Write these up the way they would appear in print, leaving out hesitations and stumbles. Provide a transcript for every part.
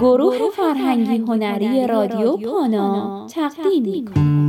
گروه فرهنگی هنری رادیو پانا تقدیم می‌کند.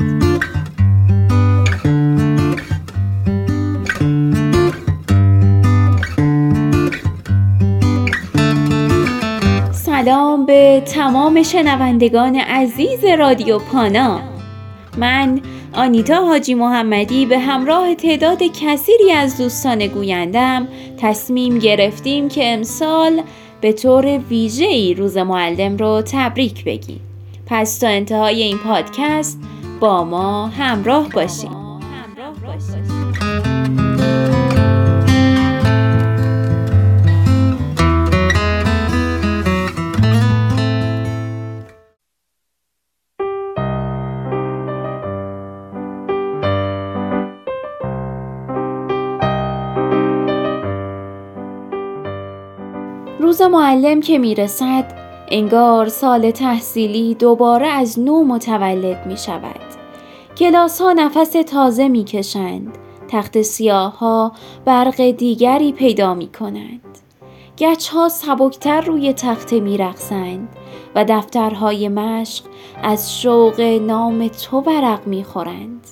سلام به تمام شنوندگان عزیز رادیو پانا. من آنیتا حاجی محمدی به همراه تعداد کثیری از دوستان گویندم تصمیم گرفتیم که امسال به طور ویژه‌ای روز معلم رو تبریک بگیم. پس تا انتهای این پادکست با ما همراه باشید. روز معلم که میرسد، انگار سال تحصیلی دوباره از نو متولد می شود. کلاس ها نفس تازه می کشند، تخت سیاه ها برق دیگری پیدا می کنند. گچ ها سبکتر روی تخته می رقصند و دفترهای مشق از شوق نام تو ورق می خورند.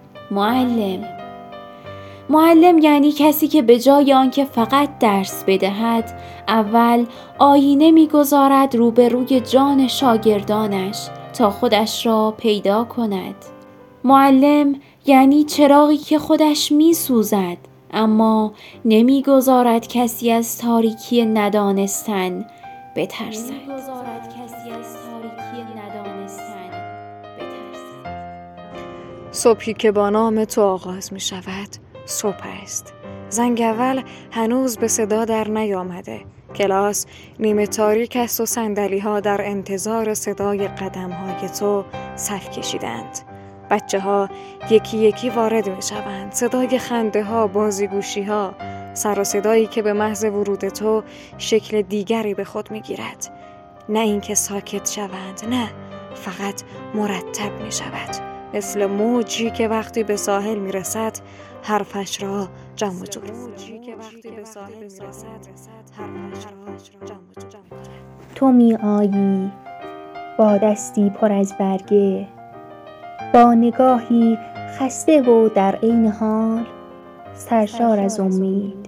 معلم یعنی کسی که به جای آنکه فقط درس بدهد، اول آینه می‌گذارد روبروی جان شاگردانش تا خودش را پیدا کند. معلم یعنی چراغی که خودش می‌سوزد، اما نمی‌گذارد کسی از تاریکی ندانستن بترسد. صبحی که با نام تو آغاز می شود صبح است. زنگ اول هنوز به صدا در نیامده. کلاس نیمه تاریک است و صندلی ها در انتظار صدای قدم های تو صف کشیدند. بچه ها یکی یکی وارد می شوند. صدای خنده ها، بازیگوشی ها، سر و صدایی که به محض ورود تو شکل دیگری به خود می گیرد. نه اینکه ساکت شوند، نه، فقط مرتب می شود. مثل موجی که وقتی به ساحل می رسد حرفش را جمع جور تو می آیی با دستی پر از برگه، با نگاهی خسته و در عین حال سرشار از امید.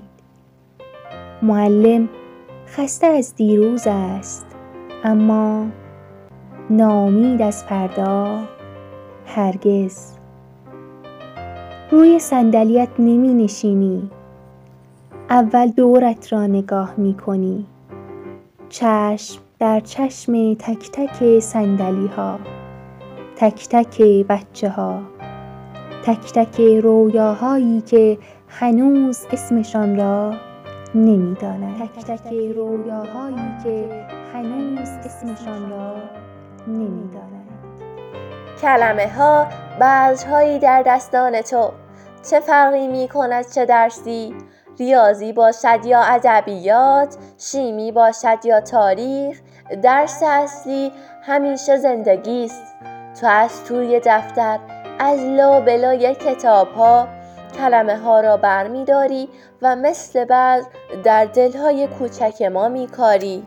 معلم خسته از دیروز است، اما ناامید از فردا هرگز. روی صندلیت نمی نشینی، اول دورت را نگاه می کنی، چشم در چشم تک تک صندلی ها، تک تک بچه ها، تک تک رویاهایی که هنوز اسمشان را نمی دانند. تک تک رویاهایی که هنوز اسمشان را نمی دانند. کلمه ها بذرهایی در دستان تو، چه فرقی می کند چه درسی؟ ریاضی باشد یا ادبیات، شیمی باشد یا تاریخ، درس اصلی همیشه زندگیست. تو از توی دفتر از لابلای کتاب ها کلمه ها را بر می داری و مثل بذر در دلهای کوچک ما می کاری.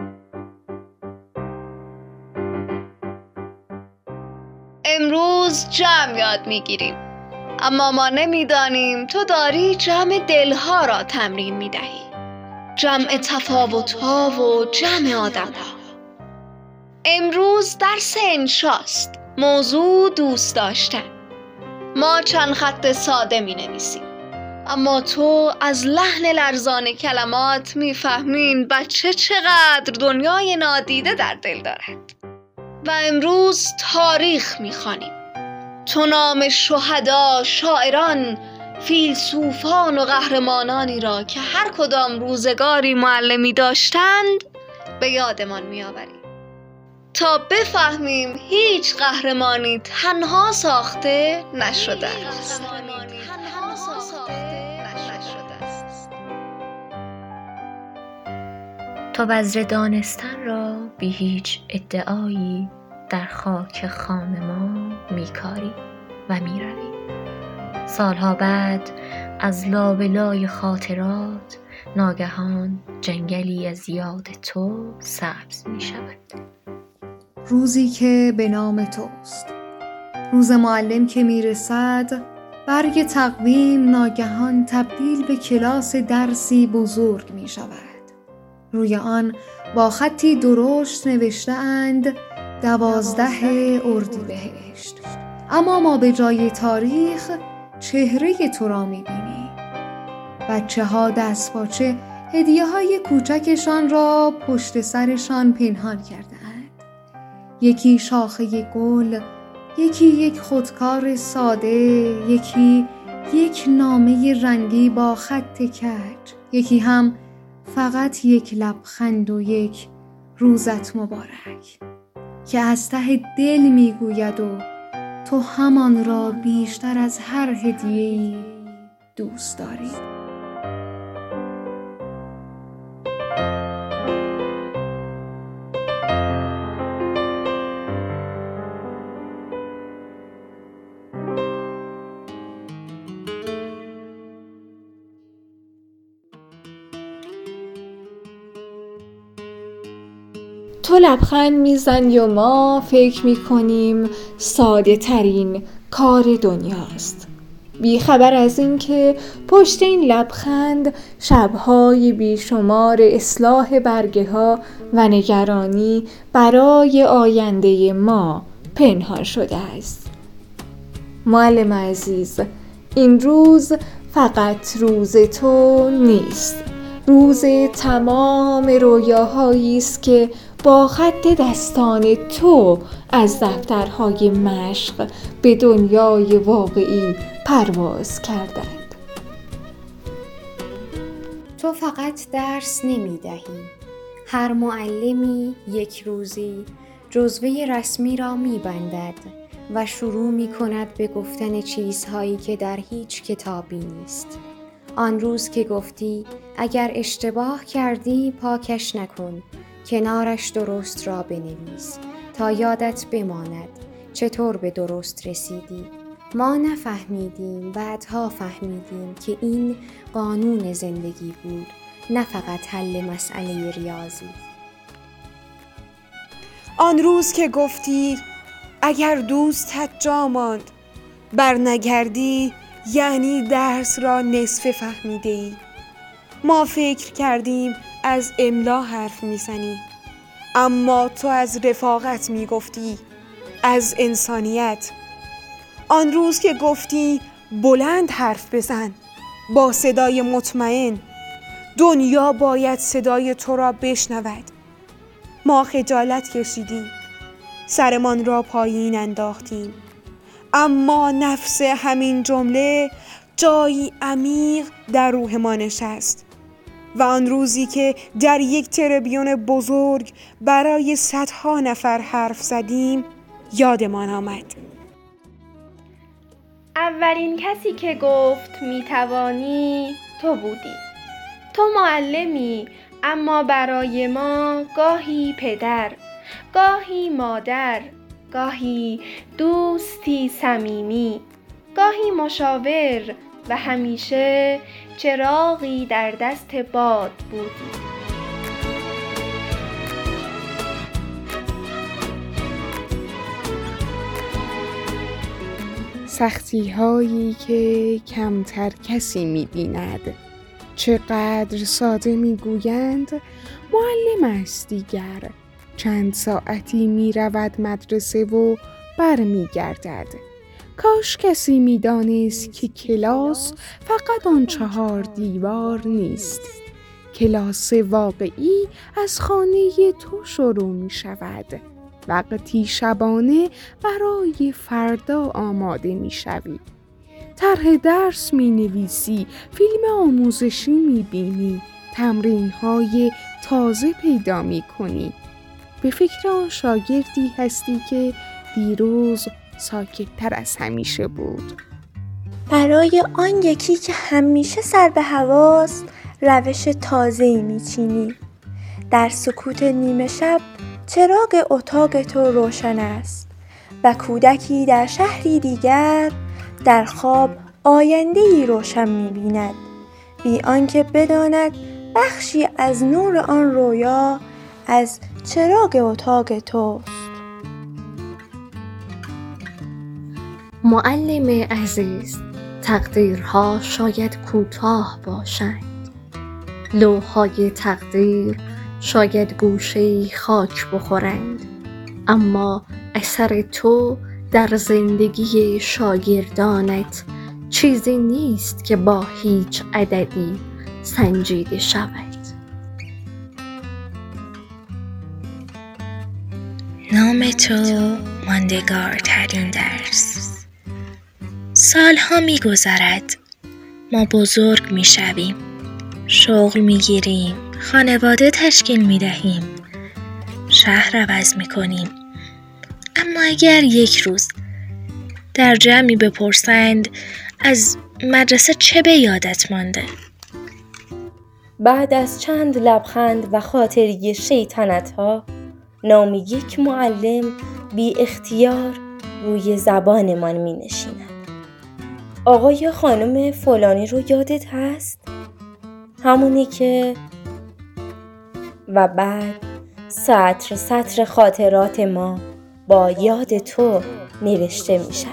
امروز جمع یاد میگیریم، اما ما نمیدانیم تو داری جمع دلها را تمرین میدهی، جمع تفاوتها و جمع آدمها. امروز درس انشاست، موضوع دوست داشتن. ما چند خط ساده می نویسیم، اما تو از لحن لرزان کلمات میفهمین بچه چقدر دنیای نادیده در دل دارد. و امروز تاریخ میخوانیم. تو نام شهدا، شاعران، فیلسوفان و قهرمانانی را که هر کدام روزگاری معلمی داشتند به یادمان میآوری تا بفهمیم هیچ قهرمانی تنها ساخته نشده است. تو بذر دانستن را بی هیچ ادعایی در خاک خام ما میکاری و میروی. سالها بعد از لابلای خاطرات ناگهان جنگلی از یاد تو سبز می شود. روزی که به نام توست. روز معلم که میرسد، برگ تقویم ناگهان تبدیل به کلاس درسی بزرگ می شود. روی آن با خطی درشت نوشته اند 12 اردیبهشت. اما ما به جای تاریخ چهره تو را می بینیم. بچه ها دستپاچه هدیه های کوچکشان را پشت سرشان پنهان کردند. یکی شاخه گل، یکی یک خودکار ساده، یکی یک نامه رنگی با خط کج، یکی هم فقط یک لبخند و یک روزت مبارک که از ته دل میگوید و تو همان را بیشتر از هر هدیه‌ای دوست داری. تو لبخند میزنی و ما فکر میکنیم ساده ترین کار دنیاست، بی خبر از این که پشت این لبخند شبهای بیشمار اصلاح برگه ها و نگرانی برای آینده ما پنهان شده است. معلم عزیز، این روز فقط روز تو نیست، روز تمام رویاهایی است که با خط دستان تو از دفترهای مشق به دنیای واقعی پرواز کردند. تو فقط درس نمی‌دهی. هر معلمی یک روزی جزوه رسمی را می‌بندد و شروع می‌کند به گفتن چیزهایی که در هیچ کتابی نیست. آن روز که گفتی اگر اشتباه کردی پاکش نکن، کنارش درست را بنویس تا یادت بماند چطور به درست رسیدی. ما نفهمیدیم، بعدها فهمیدیم که این قانون زندگی بود، نه فقط حل مسئله ریاضی. آن روز که گفتی اگر دوستت جا ماند برنگردی یعنی درس را نصف فهمیدی. ما فکر کردیم از املا حرف میزنی، اما تو از رفاقت میگفتی، از انسانیت. آن روز که گفتی بلند حرف بزن، با صدای مطمئن، دنیا باید صدای تو را بشنود. ما خجالت کشیدیم، سرمان را پایین انداختیم، اما نفس همین جمله جایی عمیق در روح ما نشست. و آن روزی که در یک تریبیون بزرگ برای صدها نفر حرف زدیم یادمان آمد. اولین کسی که گفت میتوانی تو بودی. تو معلمی، اما برای ما گاهی پدر، گاهی مادر، گاهی دوستی صمیمی، گاهی مشاور و همیشه چراغی در دست باد بودی. سختی هایی که کمتر کسی می بیند، چقدر ساده می گویند معلم است دیگر، چند ساعتی می رود مدرسه و بر می گردد. کاش کسی می دانست که کلاس فقط آن 4 دیوار نیست. کلاس واقعی از خانه تو شروع می شود. وقتی شبانه برای فردا آماده می شوی. طرح درس می نویسی، فیلم آموزشی می بینی، تمرین های تازه پیدا می کنی. به فکر آن شاگردی هستی که دیروز ساکت‌تر از همیشه بود. برای آن یکی که همیشه سر به هواست روش تازه‌ای می‌چینی. در سکوت نیمه شب چراغ اتاق تو روشن است و کودکی در شهری دیگر در خواب آینده‌ای روشن می‌بیند. بی آنکه بداند بخشی از نور آن رویا از چراغ اتاق توست. معلم عزیز، تقدیرها شاید کوتاه باشند، لوح‌های تقدیر شاید گوشه‌ای خاک بخورند، اما اثر تو در زندگی شاگردانت چیزی نیست که با هیچ عددی سنجیده شود. نام تو ماندگارترین درس. سالها می گذرد، ما بزرگ می شویم، شغل می گیریم، خانواده تشکیل می دهیم، شهر عوض می کنیم. اما اگر یک روز در جمعی بپرسند از مدرسه چه به یادت مانده؟ بعد از چند لبخند و خاطری شیطنت‌ها، نام یک معلم بی اختیار روی زبانمان می نشیند. آقای خانم فلانی رو یادت هست؟ همونی که... و بعد سطر سطر خاطرات ما با یاد تو نوشته می شود.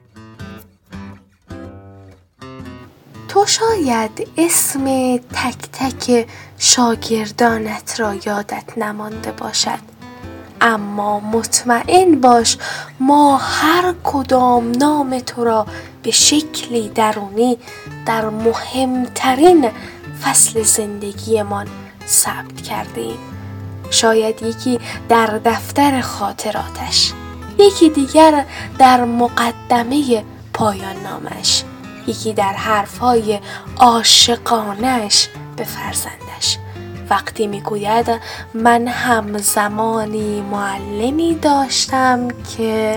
تو شاید اسم تک تک شاگردانت را یادت نمانده باشد، اما مطمئن باش ما هر کدام نام تو را به شکلی درونی در مهمترین فصل زندگیمان ثبت کردیم. شاید یکی در دفتر خاطراتش، یکی دیگر در مقدمه پایان نامش، یکی در حرفهای عاشقانش به فرزندش. وقتی میگوید من همزمانی معلمی داشتم که...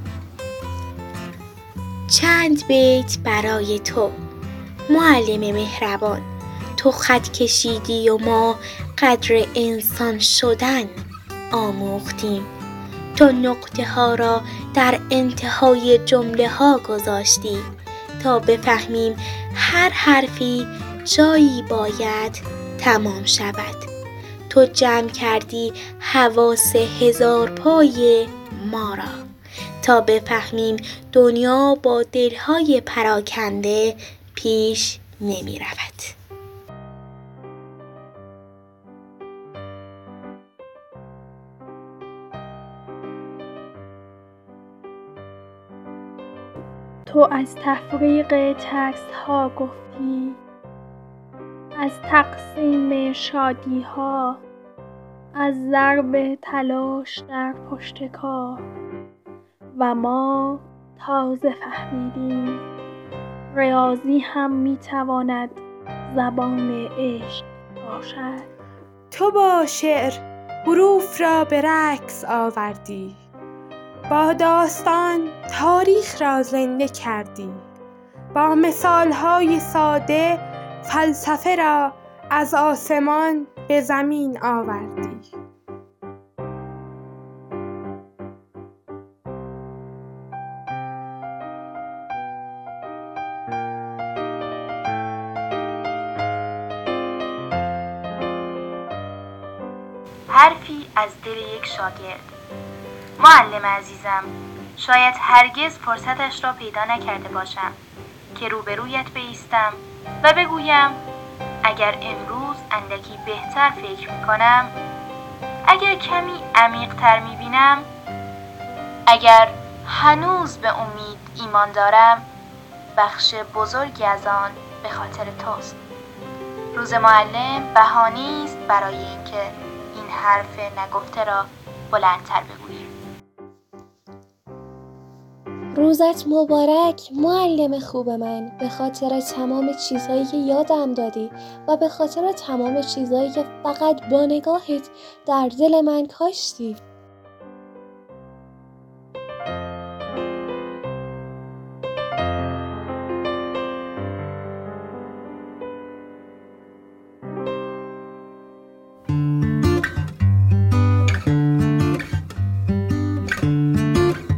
چند بیت برای تو معلم مهربان، تو خط کشیدی و ما قدر انسان شدن آموختیم. تو نقطه ها را در انتهای جمله ها گذاشتی تا بفهمیم هر حرفی جایی باید تمام شود. تو جمع کردی حواس 1000 پای ما را تا بفهمیم دنیا با دلهای پراکنده پیش نمی رود. تو از تفریق تکست ها گفتی، از تقسیم شادی ها، از ضرب تلاش در پشت کار، و ما تازه فهمیدیم ریاضی هم میتواند زبان عشق باشد. تو با شعر حروف را به رقص آوردی، با داستان تاریخ را زنده کردی، با مثالهای ساده فلسفه را از آسمان به زمین آوردی. حرفی از دل یک شاگرد. معلم عزیزم، شاید هرگز فرصتش را پیدا نکرده باشم که روبرویت بایستم و بگویم اگر امروز اندکی بهتر فکر میکنم، اگر کمی عمیق‌تر میبینم، اگر هنوز به امید ایمان دارم، بخش بزرگی از آن به خاطر توست. روز معلم بهانه‌ای است برای اینکه این حرف نگفته را بلندتر بگوییم. روزت مبارک معلم خوب من، به خاطر تمام چیزهایی که یادم دادی و به خاطر تمام چیزهایی که فقط با نگاهت در دل من کاشتی.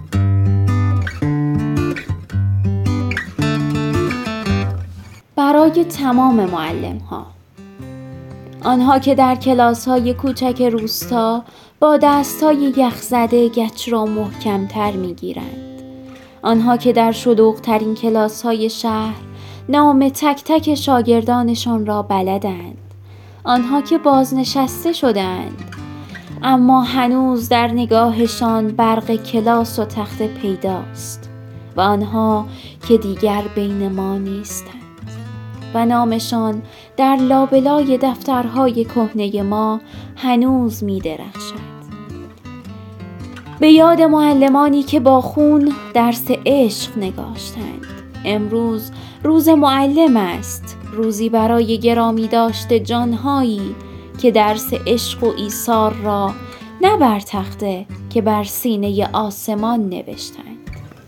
برای برای تمام معلم ها. آنها که در کلاس های کوچک روستا با دست های یخزده گچ را محکمتر می گیرند. آنها که در شلوغ‌ترین کلاس های شهر نام تک تک شاگردانشان را بلدند. آنها که بازنشسته شدند اما هنوز در نگاهشان برق کلاس و تخته پیداست و آنها که دیگر بین ما نیستند و نامشان در لابلای دفترهای کهنه ما هنوز می درخشد. به یاد معلمانی که با خون درس عشق نگاشتند. امروز روز معلم است، روزی برای گرامی داشته جانهایی که درس عشق و ایثار را نه بر تخته که بر سینه آسمان نوشتند.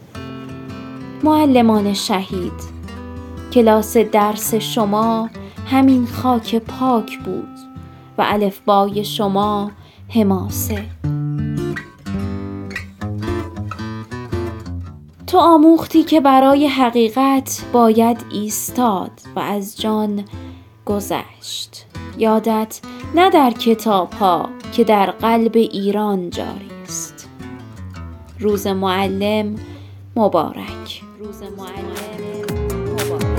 معلمان شهید، کلاس درس شما همین خاک پاک بود و الفبای شما حماسه. تو آموختی که برای حقیقت باید ایستاد و از جان گذشت. یادت نه در کتاب ها که در قلب ایران جاری است. روز معلم مبارک. روز معلم مبارک.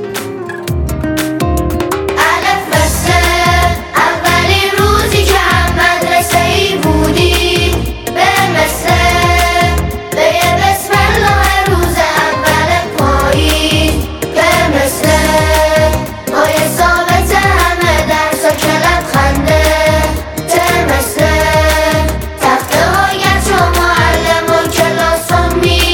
الف بسته اولین روزی که هم مدرسه ای بودی به مثل به یه بسم الله روز اول پاییز به مثل پای ثابت همه درس و کلت خنده به مثل تخته های گچ و معلم و کلاس و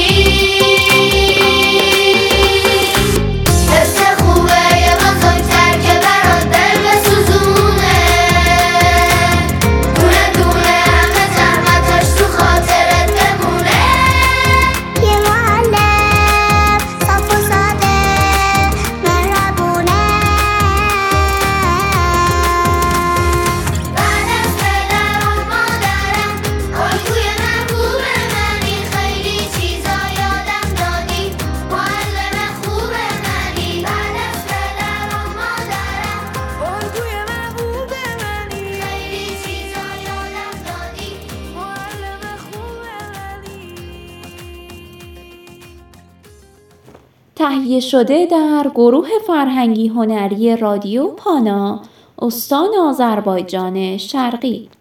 حس خوبه یه بزرگتر که برات دل بسوزونه دونه دونه همه زحمتاش تو خاطرت بمونه یه معلم صاف و ساده مهربونه بعد از پدر و مادرم الگوی محبوب منی خیلی چیزا یادم دادی معلم خوب منی بعد از پدر و مادرم الگوی محبوب منی خیلی چیزا یادم دادی معلم خوب منی. تهیه شده در گروه فرهنگی هنری رادیو پانا، استان آذربایجان شرقی.